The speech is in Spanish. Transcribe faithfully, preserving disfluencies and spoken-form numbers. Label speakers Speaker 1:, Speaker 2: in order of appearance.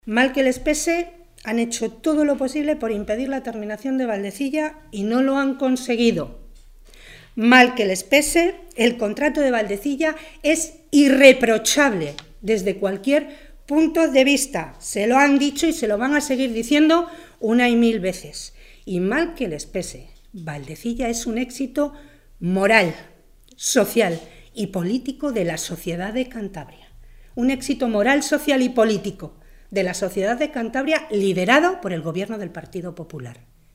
Speaker 1: Mal que les pese, han hecho todo lo posible por impedir la terminación de Valdecilla y no lo han conseguido. Mal que les pese, el contrato de Valdecilla es irreprochable desde cualquier punto de vista. Se lo han dicho y se lo van a seguir diciendo una y mil veces. Y mal que les pese, Valdecilla es un éxito moral, social y político de la sociedad de Cantabria. Un éxito moral, social y político de la sociedad de Cantabria liderado por el gobierno del Partido Popular.